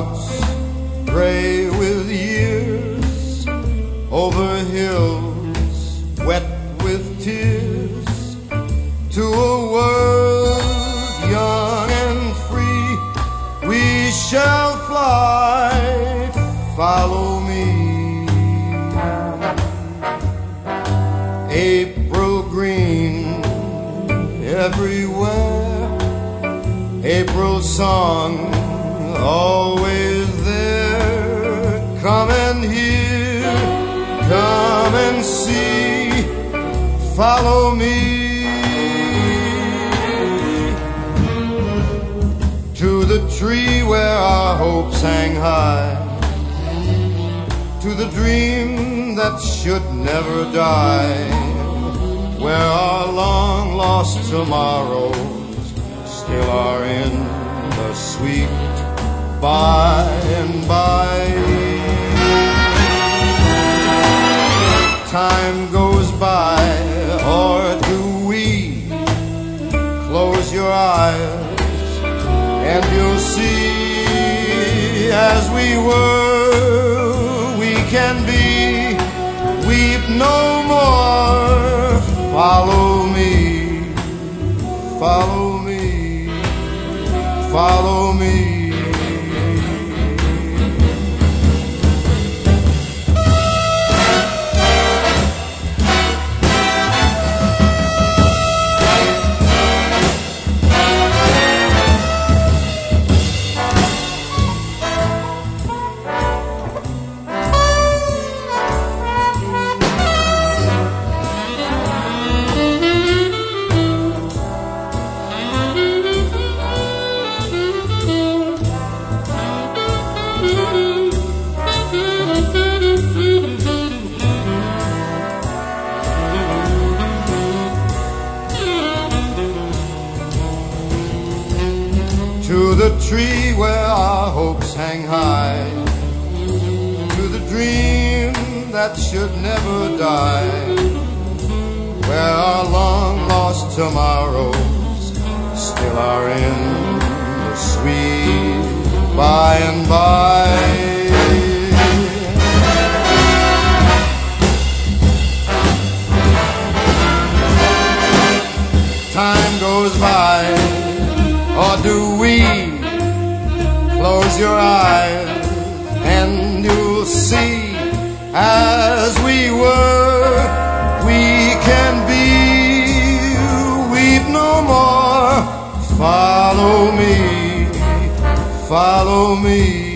clouds gray with years, over hills wet with tears, to a world young and free we shall fly. Follow me. April green everywhere, April song always there. Come and hear, come and see, follow me. To the tree where our hopes hang high, to the dream that should never die, where our long lost tomorrows still are in the sweet by and by. Time goes by, or do we? Close your eyes and you'll see, as we were, we can be. Weep no more. Follow me, follow me, follow me. To the tree where our hopes hang high, to the dream that should never die, where our long lost tomorrows still are in the sweet by and by. Time goes by, or do we? Close your eyes and you'll see, as we were, we can be. Weep no more. Follow me, follow me.